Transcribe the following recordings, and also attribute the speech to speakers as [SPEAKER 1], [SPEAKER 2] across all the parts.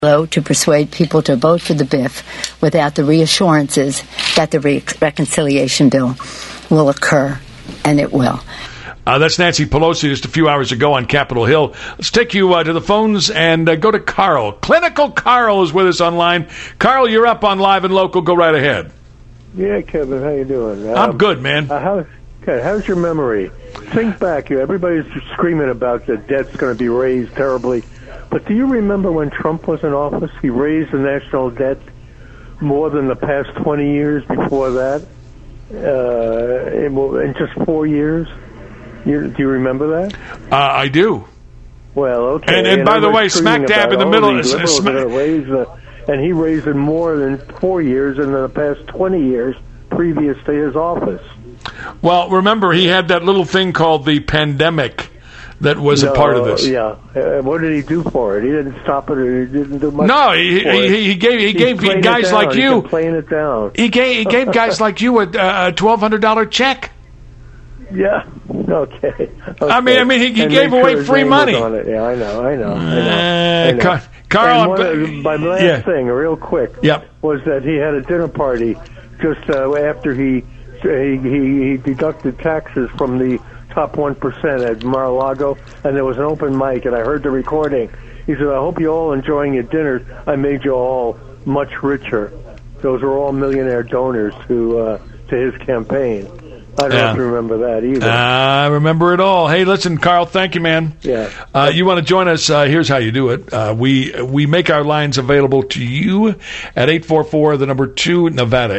[SPEAKER 1] to persuade people to vote for the BIF without the reassurances that the reconciliation bill will occur, and it will.
[SPEAKER 2] That's Nancy Pelosi just a few hours ago on Capitol Hill. Let's take you to the phones and go to Carl. Clinical Carl is with us online. Carl, you're up on Live and Local. Go right ahead.
[SPEAKER 3] Yeah, Kevin, how you doing?
[SPEAKER 2] I'm good, man.
[SPEAKER 3] How's your memory? Think back. Everybody's screaming about the debt's going to be raised terribly. But do you remember when Trump was in office? He raised the national debt more than the past 20 years before that, in just 4 years. Do you remember that?
[SPEAKER 2] I do.
[SPEAKER 3] Well, okay.
[SPEAKER 2] And by the way, smack dab in the middle.
[SPEAKER 3] And he raised it more than 4 years in the past 20 years previous to his office.
[SPEAKER 2] Well, remember, he had that little thing called the pandemic that was a part of this.
[SPEAKER 3] Yeah. What did he do for it? He didn't stop it, or he didn't do much.
[SPEAKER 2] No, he gave guys like you.
[SPEAKER 3] He's playing it down.
[SPEAKER 2] He gave guys like you a $1,200 check.
[SPEAKER 3] Yeah. Okay.
[SPEAKER 2] I mean, he gave away free money.
[SPEAKER 3] Yeah, I know.
[SPEAKER 2] Carl,
[SPEAKER 3] my last thing, real quick,
[SPEAKER 2] was
[SPEAKER 3] that he had a dinner party just after he deducted taxes from the top 1% at Mar-a-Lago, and there was an open mic, and I heard the recording. He said, "I hope you're all enjoying your dinner. I made you all much richer." Those were all millionaire donors to his campaign. I don't know if you remember that either.
[SPEAKER 2] I remember it all. Hey, listen, Carl, thank you, man.
[SPEAKER 3] Yeah.
[SPEAKER 2] You want to join us? Here's how you do it. We make our lines available to you at 844-2 Nevada,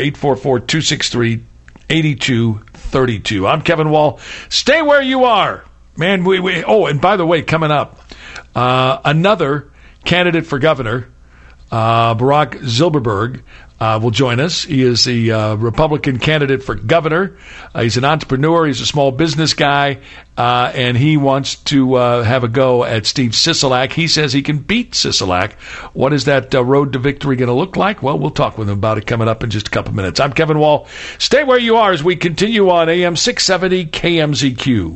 [SPEAKER 2] 844-263-8232. I'm Kevin Wall. Stay where you are, man. And by the way, coming up, another candidate for governor, Barack Zilberberg, will join us. He is the Republican candidate for governor. He's an entrepreneur. He's a small business guy, and he wants to have a go at Steve Sisolak. He says he can beat Sisolak. What is that road to victory going to look like? Well, we'll talk with him about it coming up in just a couple minutes. I'm Kevin Wall. Stay where you are as we continue on AM 670 KMZQ.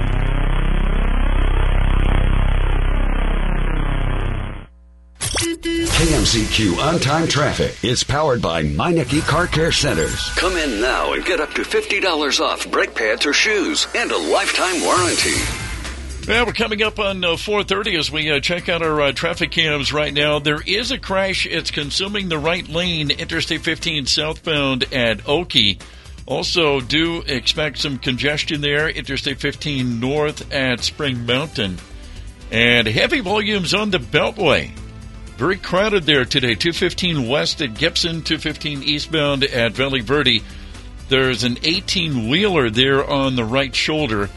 [SPEAKER 4] KMZQ On-Time Traffic is powered by Meineke Car Care Centers.
[SPEAKER 5] Come in now and get up to $50 off brake pads or shoes and a lifetime warranty.
[SPEAKER 6] Yeah, we're coming up on 4:30 as we check out our traffic cams right now. There is a crash. It's consuming the right lane, Interstate 15 southbound at Okie. Also, do expect some congestion there, Interstate 15 north at Spring Mountain. And heavy volumes on the Beltway. Very crowded there today. 215 west at Gibson, 215 eastbound at Valley Verde. There's an 18-wheeler there on the right shoulder.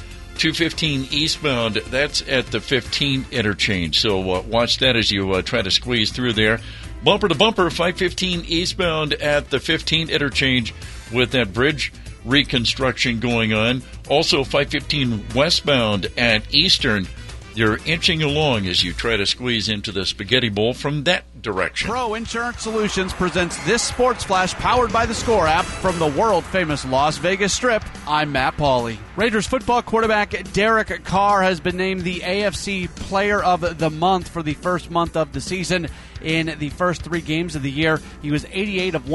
[SPEAKER 6] 215 eastbound, that's at the 15 interchange. So watch that as you try to squeeze through there. Bumper to bumper, 515 eastbound at the 15 interchange with that bridge reconstruction going on. Also 515 westbound at Eastern. You're inching along as you try to squeeze into the spaghetti bowl from that direction.
[SPEAKER 7] Pro Insurance Solutions presents this Sports Flash powered by the Score app from the world-famous Las Vegas Strip. I'm Matt Pauley. Raiders football quarterback Derek Carr has been named the AFC Player of the Month for the first month of the season. In the first 3 games of the year, he was 88 of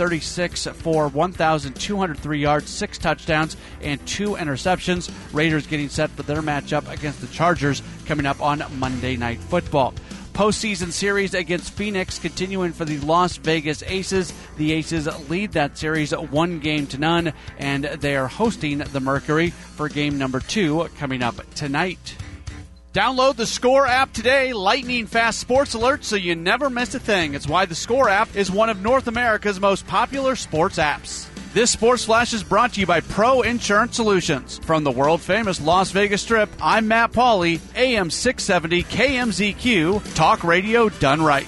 [SPEAKER 7] 136 for 1,203 yards, 6 touchdowns, and 2 interceptions. Raiders getting set for their matchup against the Chargers coming up on Monday Night Football. Postseason series against Phoenix continuing for the Las Vegas Aces. The Aces lead that series 1-0, and they are hosting the Mercury for game number 2 coming up tonight. Download the Score app today. Lightning fast sports alerts so you never miss a thing. It's why the Score app is one of North America's most popular sports apps. This Sports Flash is brought to you by Pro Insurance Solutions. From the world-famous Las Vegas Strip, I'm Matt Pauley, AM 670 KMZQ, talk radio done right.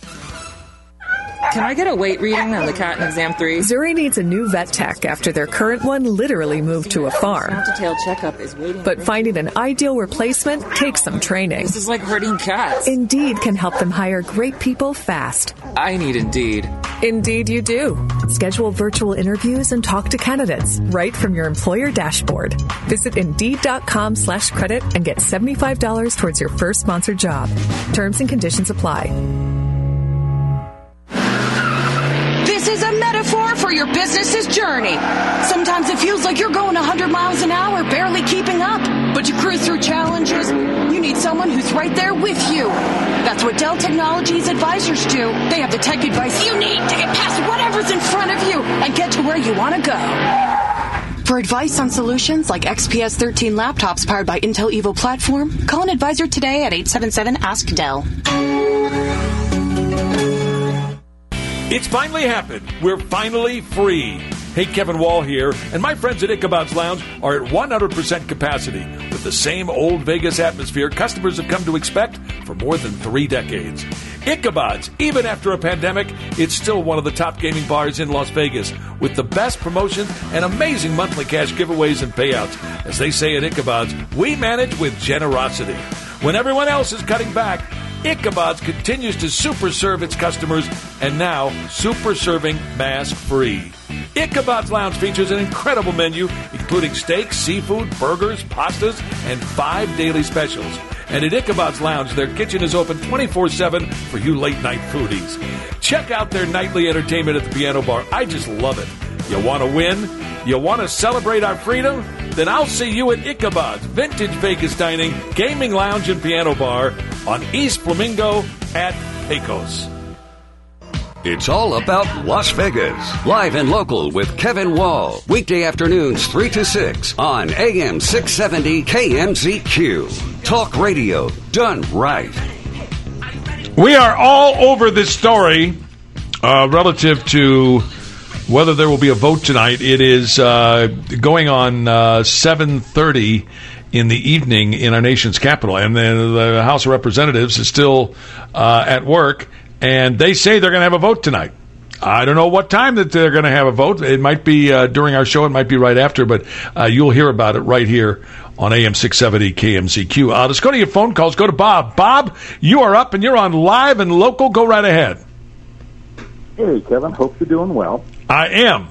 [SPEAKER 8] Can I get a weight reading on the cat in exam 3?
[SPEAKER 9] Zuri needs a new vet tech after their current one literally moved to a farm.
[SPEAKER 8] Detailed checkup is waiting.
[SPEAKER 9] But finding an ideal replacement takes some training.
[SPEAKER 8] This is like herding cats.
[SPEAKER 9] Indeed can help them hire great people fast.
[SPEAKER 8] I need Indeed.
[SPEAKER 9] Indeed you do. Schedule virtual interviews and talk to candidates right from your employer dashboard. Visit Indeed.com/credit and get $75 towards your first sponsored job. Terms and conditions apply.
[SPEAKER 10] is a metaphor for your business's journey. Sometimes it feels like you're going 100 miles an hour, barely keeping up. But to cruise through challenges, you need someone who's right there with you. That's what Dell Technologies advisors do. They have the tech advice you need to get past whatever's in front of you and get to where you want to go. For advice on solutions like XPS 13 laptops powered by Intel Evo platform, call an advisor today at 877-ASK-DELL.
[SPEAKER 2] It's finally happened. We're finally free. Hey, Kevin Wall here, and my friends at Ichabod's Lounge are at 100% capacity with the same old Vegas atmosphere customers have come to expect for more than 3 decades. Ichabod's, even after a pandemic, it's still one of the top gaming bars in Las Vegas with the best promotions and amazing monthly cash giveaways and payouts. As they say at Ichabod's, we manage with generosity. When everyone else is cutting back, Ichabod's continues to super serve its customers and now super serving mass free. Ichabod's Lounge features an incredible menu, including steaks, seafood, burgers, pastas, and 5 daily specials. And at Ichabod's Lounge, their kitchen is open 24/7 for you late-night foodies. Check out their nightly entertainment at the Piano Bar. I just love it. You want to win? You want to celebrate our freedom? Then I'll see you at Ichabod's Vintage Vegas Dining, Gaming Lounge, and Piano Bar on East Flamingo at Pecos.
[SPEAKER 4] It's all about Las Vegas. Live and local with Kevin Wall. Weekday afternoons 3 to 6 on AM 670 KMZQ. Talk radio done right.
[SPEAKER 2] We are all over this story relative to whether there will be a vote tonight. It is going on 7:30 in the evening in our nation's capital. And then the House of Representatives is still at work. And they say they're going to have a vote tonight. I don't know what time that they're going to have a vote. It might be during our show. It might be right after. But you'll hear about it right here on AM 670 KMZQ. Let's go to your phone calls. Go to Bob. Bob, you are up and you're on Live and Local. Go right ahead.
[SPEAKER 11] Hey, Kevin. Hope you're doing well.
[SPEAKER 2] I am.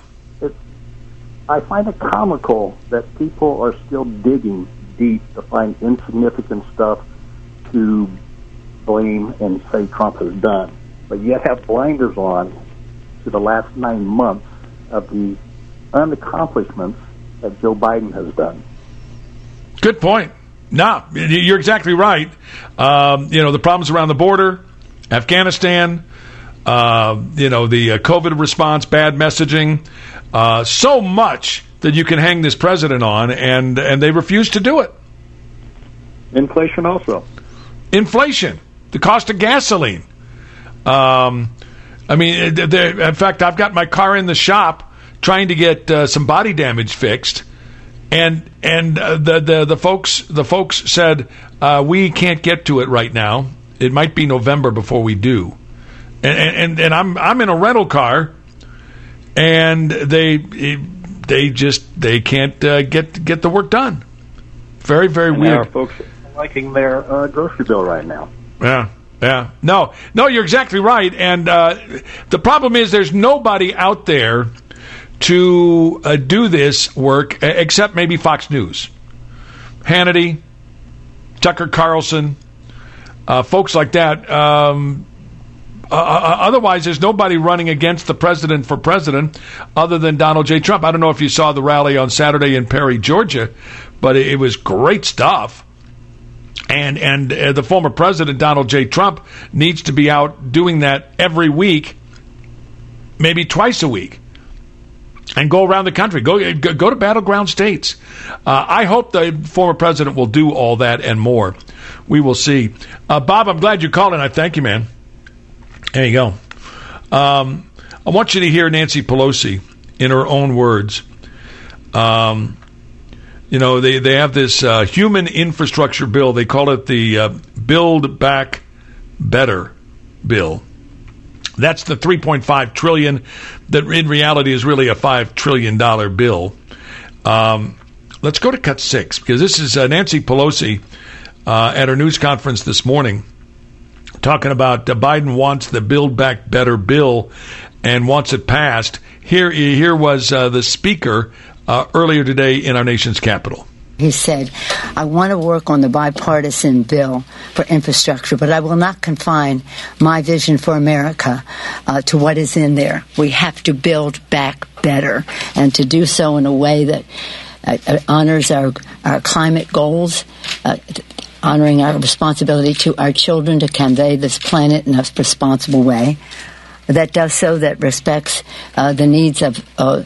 [SPEAKER 11] I find it comical that people are still digging deep to find insignificant stuff to blame and say Trump has done, but yet have blinders on to the last 9 months of the unaccomplishments that Joe Biden has done.
[SPEAKER 2] Good point. No, you're exactly right. The problems around the border, Afghanistan, the COVID response, bad messaging, so much that you can hang this president on, and they refuse to do it.
[SPEAKER 11] Inflation also.
[SPEAKER 2] Inflation. The cost of gasoline. In fact, I've got my car in the shop trying to get some body damage fixed, and the folks said we can't get to it right now. It might be November before we do, and I'm in a rental car, and they can't get the work done. Very, very weird.
[SPEAKER 11] Folks are liking their grocery bill right now.
[SPEAKER 2] Yeah. No, you're exactly right. And the problem is there's nobody out there to do this work except maybe Fox News. Hannity, Tucker Carlson, folks like that. Otherwise, there's nobody running against the president for president other than Donald J. Trump. I don't know if you saw the rally on Saturday in Perry, Georgia, but it was great stuff. And the former president, Donald J. Trump, needs to be out doing that every week, maybe twice a week, and go around the country. Go to battleground states. I hope the former president will do all that and more. We will see. Bob, I'm glad you called, and I thank you, man. There you go. I want you to hear Nancy Pelosi in her own words. They have this human infrastructure bill. They call it the Build Back Better bill. That's the $3.5 trillion that in reality is really a $5 trillion bill. Let's go to cut 6 because this is Nancy Pelosi at her news conference this morning talking about Biden wants the Build Back Better bill and wants it passed. Here was the speaker earlier today in our nation's capital.
[SPEAKER 1] He said, I want to work on the bipartisan bill for infrastructure, but I will not confine my vision for America to what is in there. We have to build back better, and to do so in a way that honors our climate goals, honoring our responsibility to our children to convey this planet in a responsible way, that does so, that respects the needs of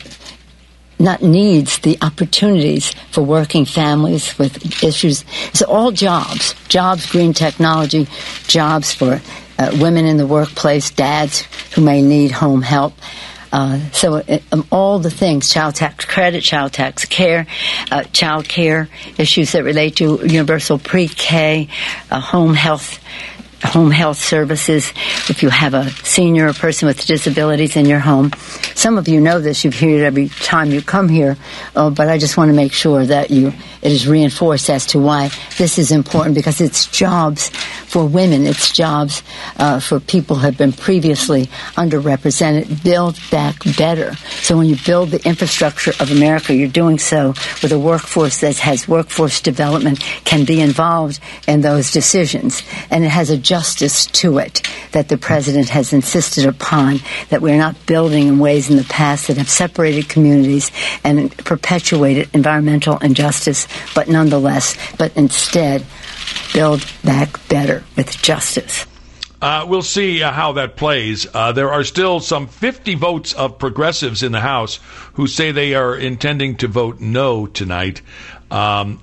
[SPEAKER 1] the opportunities for working families with issues. It's all jobs, green technology, jobs for women in the workplace, dads who may need home help. So all the things, child tax credit, child tax care, child care issues that relate to universal pre-K, home health services, if you have a senior or person with disabilities in your home. Some of you know this, you hear it every time you come here, but I just want to make sure that it is reinforced as to why this is important, because it's jobs for women, it's jobs for people who have been previously underrepresented. Build back better. So when you build the infrastructure of America, you're doing so with a workforce that has workforce development, can be involved in those decisions, and it has a justice to it that the president has insisted upon, that we're not building in ways in the past that have separated communities and perpetuated environmental injustice, but instead build back better with justice.
[SPEAKER 2] We'll see how that plays. There are still some 50 votes of progressives in the House who say they are intending to vote no tonight. But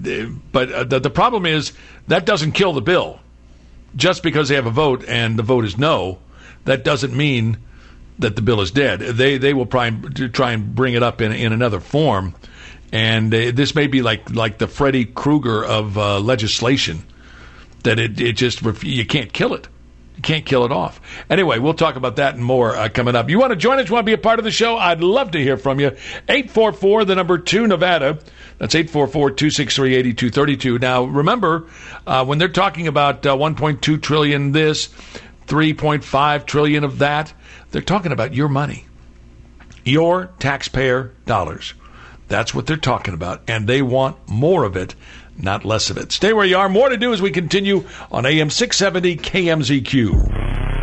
[SPEAKER 2] the problem is that doesn't kill the bill. Just because they have a vote and the vote is no, that doesn't mean that the bill is dead. They will try and bring it up in another form, and this may be like the Freddy Krueger of legislation, that it just you can't kill it. You can't kill it off. Anyway, we'll talk about that and more coming up. You want to join us? You want to be a part of the show? I'd love to hear from you. 844, the number 2, Nevada. That's 844-263-8232. Now, remember, when they're talking about 1.2 trillion this, 3.5 trillion of that, they're talking about your money, your taxpayer dollars. That's what they're talking about, and they want more of it, not less of it. Stay where you are. More to do as we continue on AM 670 KMZQ.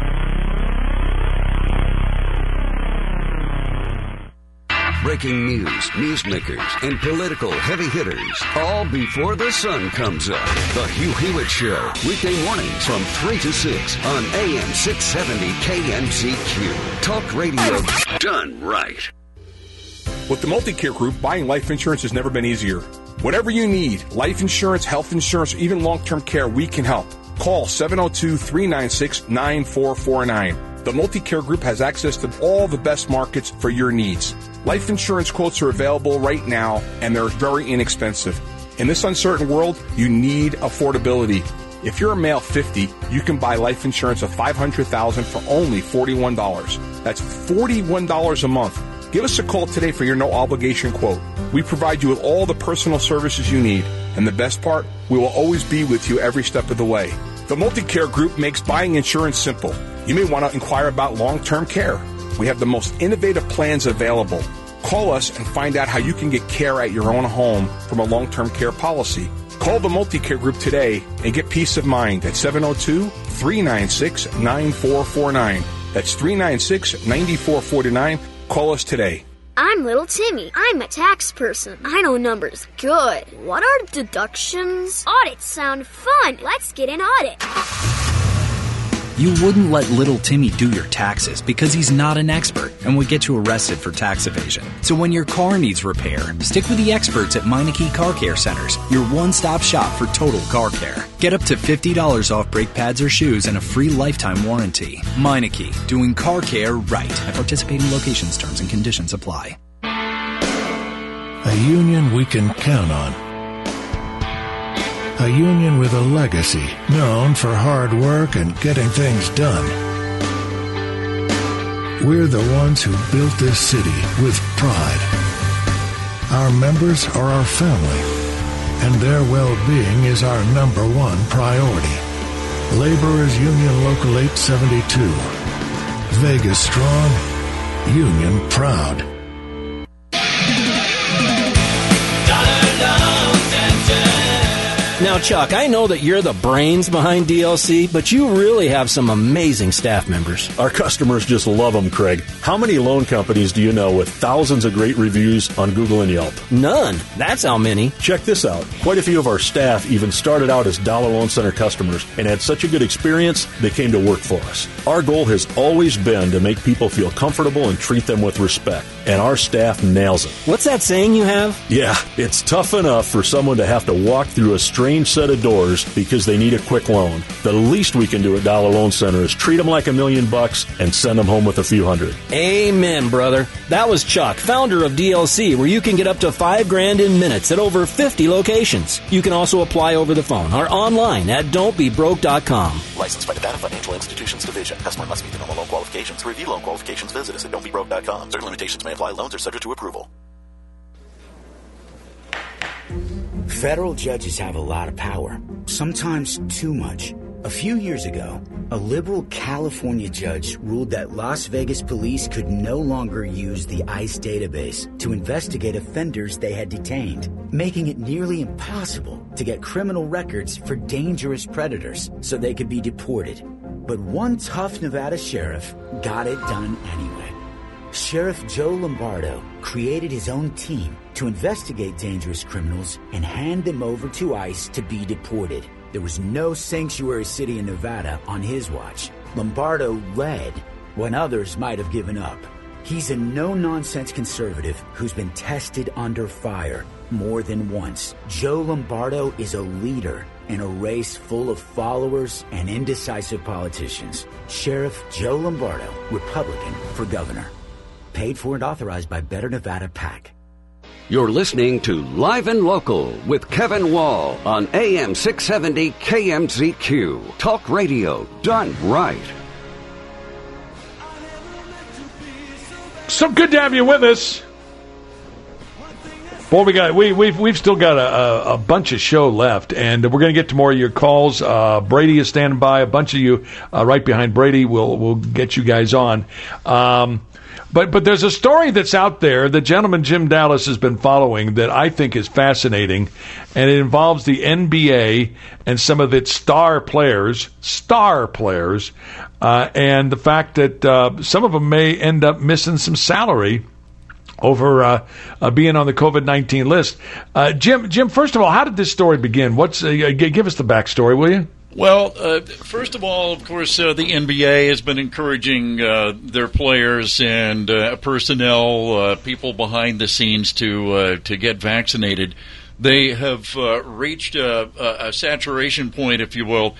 [SPEAKER 4] Breaking news, newsmakers, and political heavy hitters, all before the sun comes up. The Hugh Hewitt Show, weekday mornings from 3 to 6 on AM 670 KMZQ. Talk radio done right.
[SPEAKER 12] With the Multicare Group, buying life insurance has never been easier. Whatever you need, life insurance, health insurance, or even long-term care, we can help. Call 702-396-9449. The Multicare Group has access to all the best markets for your needs. Life insurance quotes are available right now, and they're very inexpensive. In this uncertain world, you need affordability. If you're a male 50, you can buy life insurance of $500,000 for only $41. That's $41 a month. Give us a call today for your no-obligation quote. We provide you with all the personal services you need. And the best part, we will always be with you every step of the way. The Multicare Group makes buying insurance simple. You may want to inquire about long-term care. We have the most innovative plans available. Call us and find out how you can get care at your own home from a long-term care policy. Call the Multicare Group today and get peace of mind at 702-396-9449. That's 396-9449. Call us today.
[SPEAKER 13] I'm little Timmy. I'm a tax person. I know numbers good. What are deductions? Audits sound fun. Let's get an audit.
[SPEAKER 14] You wouldn't let little Timmy do your taxes because he's not an expert and would get you arrested for tax evasion. So when your car needs repair, stick with the experts at Meineke Car Care Centers, your one-stop shop for total car care. Get up to $50 off brake pads or shoes and a free lifetime warranty. Meineke, doing car care right. At participating locations, terms and conditions apply.
[SPEAKER 15] A union we can count on. A union with a legacy, known for hard work and getting things done. We're the ones who built this city with pride. Our members are our family, and their well-being is our #1 priority. Laborers Union Local 872. Vegas strong, union proud.
[SPEAKER 16] Now, Chuck, I know that you're the brains behind DLC, but you really have some amazing staff members.
[SPEAKER 17] Our customers just love them, Craig. How many loan companies do you know with thousands of great reviews on Google and Yelp?
[SPEAKER 16] None. That's how many.
[SPEAKER 17] Check this out. Quite a few of our staff even started out as Dollar Loan Center customers and had such a good experience, they came to work for us. Our goal has always been to make people feel comfortable and treat them with respect, and our staff nails it.
[SPEAKER 16] What's that saying you have?
[SPEAKER 17] Yeah, it's tough enough for someone to have to walk through a strange set of doors because they need a quick loan. The least we can do at Dollar Loan Center is treat them like $1 million and send them home with a few hundred.
[SPEAKER 16] Amen, brother. That was Chuck, founder of DLC, where you can get up to $5,000 in minutes at over 50 locations. You can also apply over the phone or online at don'tbebroke.com.
[SPEAKER 18] Licensed by Nevada Financial Institutions Division. Customer must meet the normal loan qualifications. To review loan qualifications, visit us at don'tbebroke.com. Certain limitations may apply. Loans are subject to approval.
[SPEAKER 19] Federal judges have a lot of power, sometimes too much. A few years ago, a liberal California judge ruled that Las Vegas police could no longer use the ICE database to investigate offenders they had detained, making it nearly impossible to get criminal records for dangerous predators so they could be deported. But one tough Nevada sheriff got it done anyway. Sheriff Joe Lombardo created his own team to investigate dangerous criminals and hand them over to ICE to be deported. There was no sanctuary city in Nevada on his watch. Lombardo led when others might have given up. He's a no-nonsense conservative who's been tested under fire more than once. Joe Lombardo is a leader in a race full of followers and indecisive politicians. Sheriff Joe Lombardo, Republican for governor. Paid for and authorized by Better Nevada PAC.
[SPEAKER 4] You're listening to Live and Local with Kevin Wall on AM 670 KMZQ. Talk radio done right.
[SPEAKER 2] So good to have you with us. Boy, we've still got a bunch of show left, and we're going to get to more of your calls. Brady is standing by. A bunch of you right behind Brady. We'll get you guys on. But there's a story that's out there that gentleman Jim Dallas has been following that I think is fascinating, and it involves the NBA and some of its star players, and the fact that some of them may end up missing some salary over being on the COVID-19 list. Jim, first of all, how did this story begin? Give us the backstory, will you?
[SPEAKER 6] Well, first of all, of course, the NBA has been encouraging their players and personnel, people behind the scenes to get vaccinated. They have reached a saturation point, if you will.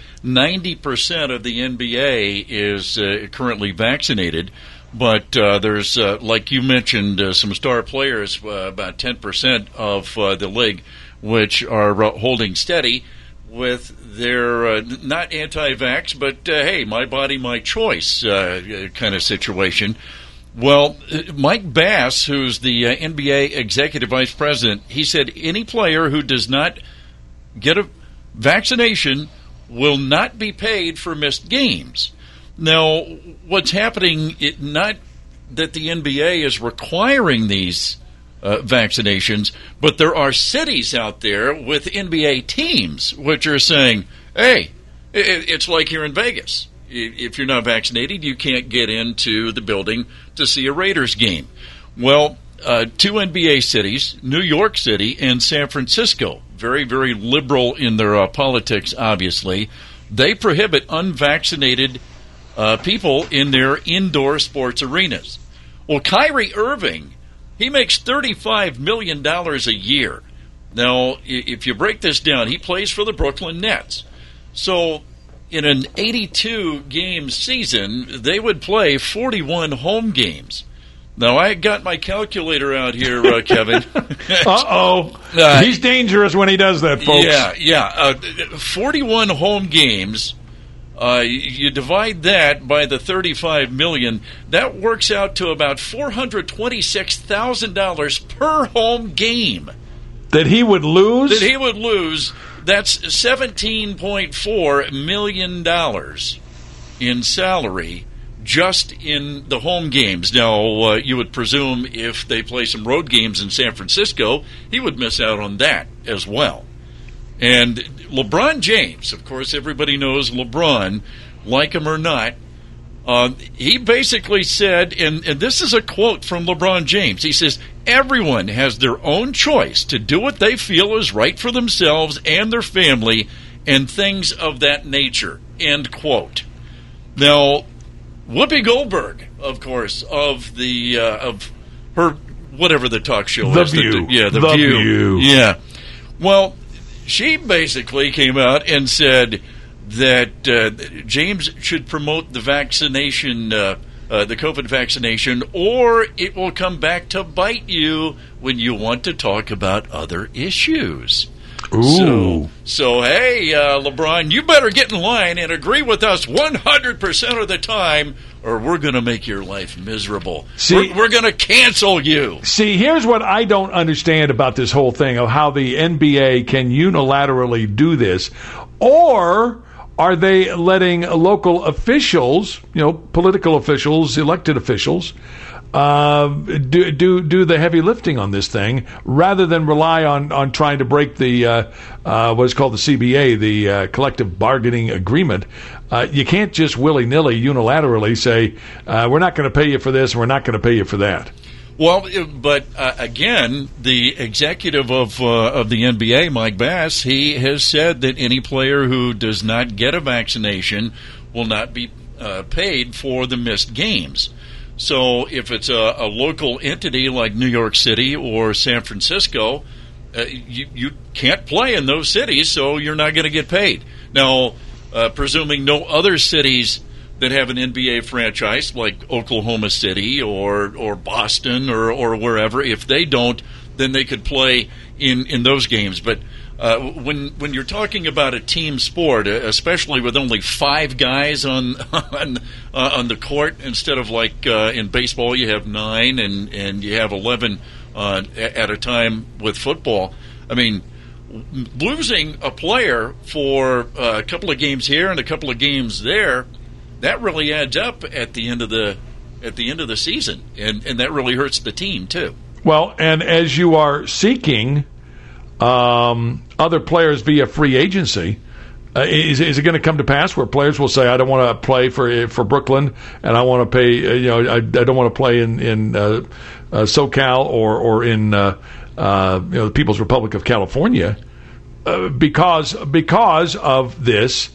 [SPEAKER 6] 90% of the NBA is currently vaccinated, but there's, like you mentioned, some star players, about 10% of the league, which are holding steady with their not anti-vax, but hey, my body, my choice kind of situation. Well, Mike Bass, who's the NBA executive vice president, he said any player who does not get a vaccination will not be paid for missed games. Now, what's happening, not that the NBA is requiring these vaccinations, but there are cities out there with NBA teams which are saying, hey, it's like here in Vegas. If you're not vaccinated, you can't get into the building to see a Raiders game. Well, two NBA cities, New York City and San Francisco, very, very liberal in their politics, obviously, they prohibit unvaccinated people in their indoor sports arenas. Well, Kyrie Irving, he makes $35 million a year. Now, if you break this down, he plays for the Brooklyn Nets. So in an 82-game season, they would play 41 home games. Now, I got my calculator out here, Kevin.
[SPEAKER 2] Uh-oh. He's dangerous when he does that, folks.
[SPEAKER 6] Yeah. 41 home games. You divide that by the $35 million, that works out to about $426,000 per home game.
[SPEAKER 2] That he would lose?
[SPEAKER 6] That's $17.4 million in salary just in the home games. Now, you would presume if they play some road games in San Francisco, he would miss out on that as well. And LeBron James, of course, everybody knows LeBron, like him or not, he basically said, and this is a quote from LeBron James, he says, everyone has their own choice to do what they feel is right for themselves and their family and things of that nature, end quote. Now, Whoopi Goldberg, of course, of her, whatever the talk show is.
[SPEAKER 2] View.
[SPEAKER 6] The View. Yeah. Well, she basically came out and said that James should promote the vaccination, the COVID vaccination, or it will come back to bite you when you want to talk about other issues.
[SPEAKER 2] Ooh.
[SPEAKER 6] So hey, LeBron, you better get in line and agree with us 100% of the time, or we're going to make your life miserable.
[SPEAKER 2] See,
[SPEAKER 6] we're going to cancel you.
[SPEAKER 2] See, here's what I don't understand about this whole thing of how the NBA can unilaterally do this. Or are they letting local officials, political officials, elected officials, do the heavy lifting on this thing rather than rely on trying to break the what is called the CBA, the collective bargaining agreement? You can't just willy-nilly unilaterally say we're not going to pay you for this and we're not going to pay you for that.
[SPEAKER 6] Well, but again, the executive of the NBA, Mike Bass, he has said that any player who does not get a vaccination will not be paid for the missed games. So if it's a local entity like New York City or San Francisco, you can't play in those cities, so you're not going to get paid. Now, presuming no other cities that have an NBA franchise like Oklahoma City or Boston or wherever, if they don't, then they could play in those games. But when you're talking about a team sport, especially with only 5 guys on the court instead of like in baseball you have 9 and you have 11 at a time with football. I mean, losing a player for a couple of games here and a couple of games there, that really adds up at the end of the season, and that really hurts the team too.
[SPEAKER 2] Well, and as you are seeking other players via free agency, is it going to come to pass where players will say, "I don't want to play for Brooklyn, and I want to pay. I don't want to play in SoCal or in the People's Republic of California because of this."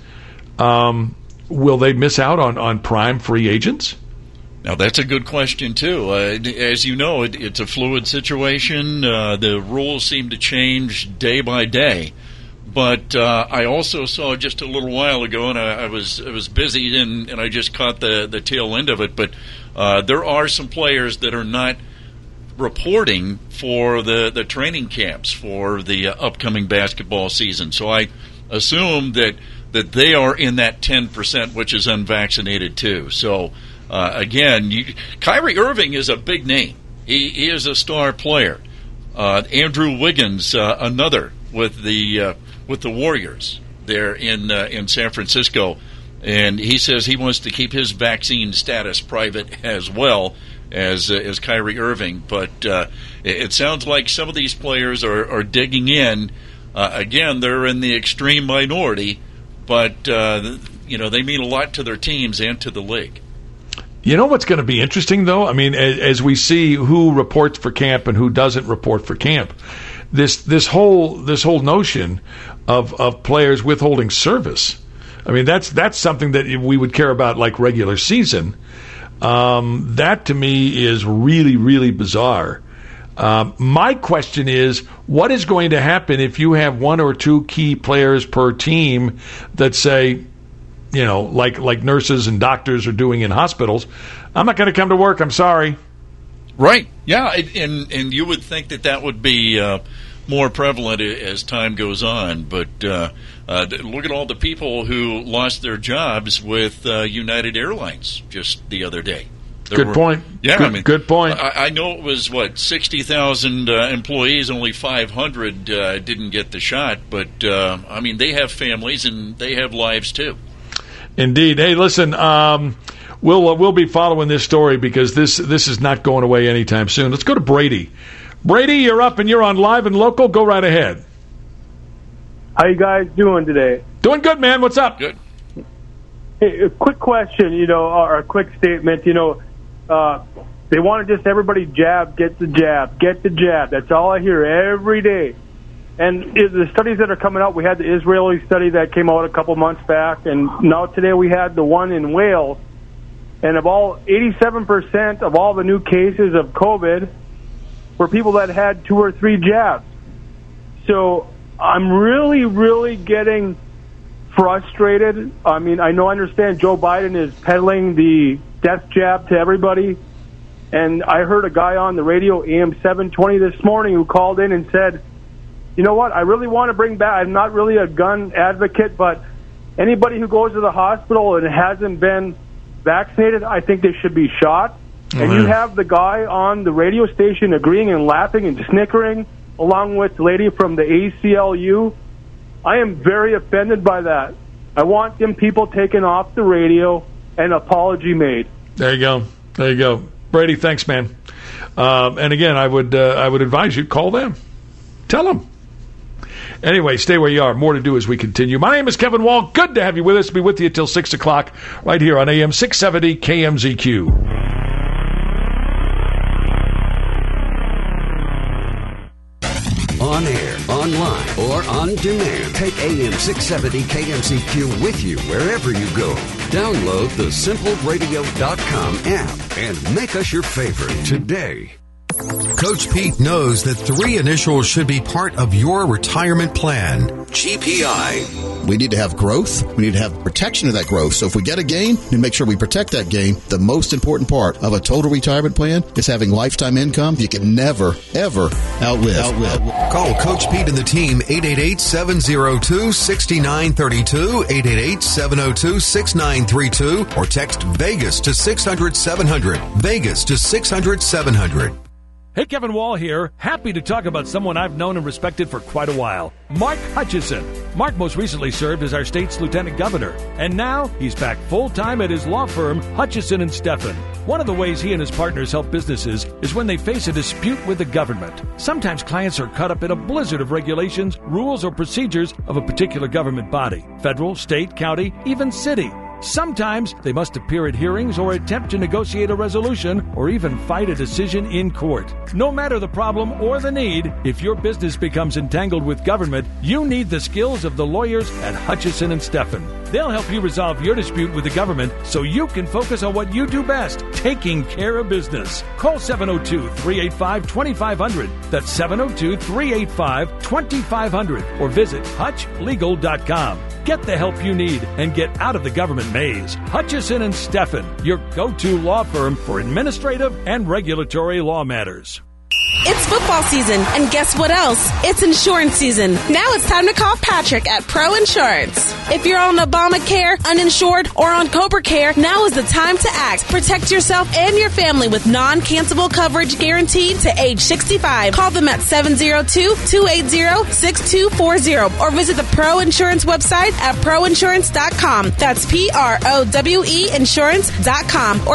[SPEAKER 2] Will they miss out on prime free agents?
[SPEAKER 6] Now, that's a good question, too. As you know, it's a fluid situation. The rules seem to change day by day. But I also saw just a little while ago, and I was busy, and I just caught the tail end of it, but there are some players that are not reporting for the training camps for the upcoming basketball season. So I assume that they are in that 10%, which is unvaccinated too. So, again, Kyrie Irving is a big name. He is a star player. Andrew Wiggins, another with the Warriors there in San Francisco, and he says he wants to keep his vaccine status private as well as Kyrie Irving. But it sounds like some of these players are digging in. Again, they're in the extreme minority. But, they mean a lot to their teams and to the league.
[SPEAKER 2] You know what's going to be interesting, though? I mean, as we see who reports for camp and who doesn't report for camp, this whole notion of players withholding service, I mean, that's something that we would care about like regular season. That, to me, is really, really bizarre. My question is, what is going to happen if you have 1 or 2 key players per team that say, like nurses and doctors are doing in hospitals, I'm not going to come to work, I'm sorry.
[SPEAKER 6] Right, yeah, and you would think that would be more prevalent as time goes on, but look at all the people who lost their jobs with United Airlines just the other day.
[SPEAKER 2] Good point.
[SPEAKER 6] Yeah,
[SPEAKER 2] good point.
[SPEAKER 6] I know it was 60,000 employees, only 500 didn't get the shot, but they have families and they have lives too.
[SPEAKER 2] Indeed. Hey, listen, we'll be following this story because this is not going away anytime soon. Let's go to Brady. Brady, you're up and you're on Live and Local. Go right ahead.
[SPEAKER 20] How you guys doing today?
[SPEAKER 2] Doing good, man. What's up?
[SPEAKER 6] Good.
[SPEAKER 20] Hey, a quick question, or a quick statement. They want to just everybody jab, get the jab. That's all I hear every day. And the studies that are coming out, we had the Israeli study that came out a couple months back, and now today we had the one in Wales. And of all 87% of all the new cases of COVID were people that had 2 or 3 jabs. So I'm really, really getting frustrated. I mean, I understand Joe Biden is peddling the death jab to everybody. And I heard a guy on the radio, AM 720 this morning, who called in and said, you know what, I really want to bring back, I'm not really a gun advocate, but anybody who goes to the hospital and hasn't been vaccinated, I think they should be shot. Mm-hmm. And you have the guy on the radio station agreeing and laughing and snickering, along with the lady from the ACLU. I am very offended by that. I want them people taken off the radio and apology made.
[SPEAKER 2] There you go. Brady, thanks, man. And again, I would advise you, call them. Tell them. Anyway, stay where you are. More to do as we continue. My name is Kevin Wall. Good to have you with us. Be with you till 6 o'clock right here on AM 670 KMZQ.
[SPEAKER 4] On air, online, or on demand. Take AM 670 KMZQ with you wherever you go. Download the SimpleRadio.com app and make us your favorite today.
[SPEAKER 21] Coach Pete knows that 3 initials should be part of your retirement plan.
[SPEAKER 22] GPI. We need to have growth. We need to have protection of that growth. So if we get a gain, we need to make sure we protect that gain. The most important part of a total retirement plan is having lifetime income you can never, ever outlive.
[SPEAKER 21] Call Coach Pete and the team 888-702-6932, 888-702-6932, or text Vegas to 600-700. Vegas to 600-700.
[SPEAKER 2] Hey, Kevin Wall here. Happy to talk about someone I've known and respected for quite a while. Mark Hutchison. Mark most recently served as our state's lieutenant governor, and now he's back full-time at his law firm, Hutchison & Steffen. One of the ways he and his partners help businesses is when they face a dispute with the government. Sometimes clients are caught up in a blizzard of regulations, rules, or procedures of a particular government body, federal, state, county, even city. Sometimes they must appear at hearings or attempt to negotiate a resolution or even fight a decision in court. No matter the problem or the need, if your business becomes entangled with government, you need the skills of the lawyers at Hutchison & Steffen. They'll help you resolve your dispute with the government so you can focus on what you do best, taking care of business. Call 702-385-2500. That's 702-385-2500 or visit hutchlegal.com. Get the help you need and get out of the government maze. Hutchison & Steffen, your go-to law firm for administrative and regulatory law matters.
[SPEAKER 23] It's football season, and guess what else? It's insurance season. Now it's time to call Patrick at Pro Insurance. If you're on Obamacare, uninsured, or on Cobra Care, now is the time to act. Protect yourself and your family with non-cancelable coverage guaranteed to age 65. Call them at 702-280-6240 or visit the Pro Insurance website at proinsurance.com. That's PROWE insurance.com or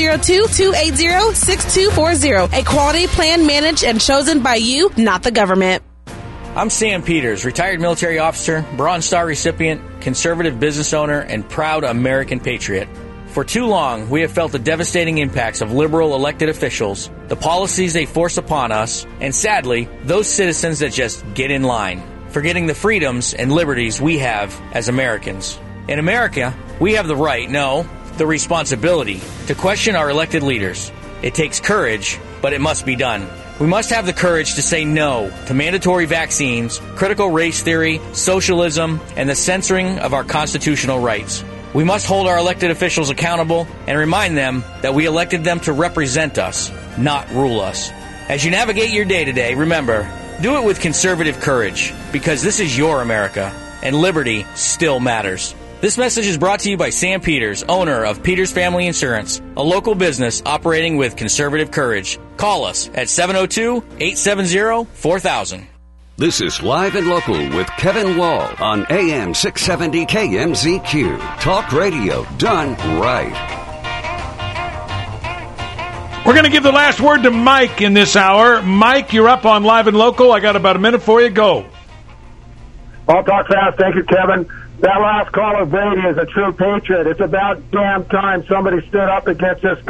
[SPEAKER 23] 702-280-6240. A quality plan managed and chosen by you, not the government.
[SPEAKER 24] I'm Sam Peters, retired military officer, Bronze Star recipient, conservative business owner, and proud American patriot. For too long, we have felt the devastating impacts of liberal elected officials, the policies they force upon us, and sadly, those citizens that just get in line, forgetting the freedoms and liberties we have as Americans. In America, we have the right, no, the responsibility, to question our elected leaders. It takes courage, but it must be done. We must have the courage to say no to mandatory vaccines, critical race theory, socialism, and the censoring of our constitutional rights. We must hold our elected officials accountable and remind them that we elected them to represent us, not rule us. As you navigate your day-to-day, remember, do it with conservative courage, because this is your America, and liberty still matters. This message is brought to you by Sam Peters, owner of Peters Family Insurance, a local business operating with conservative courage. Call us at 702-870-4000.
[SPEAKER 4] This is Live and Local with Kevin Wall on AM 670 KMZQ. Talk radio done right.
[SPEAKER 2] We're going to give the last word to Mike in this hour. Mike, you're up on Live and Local. I got about a minute for you. Go.
[SPEAKER 3] I'll talk fast. Thank you, Kevin. That last caller, Brady, is a true patriot. It's about damn time somebody stood up against this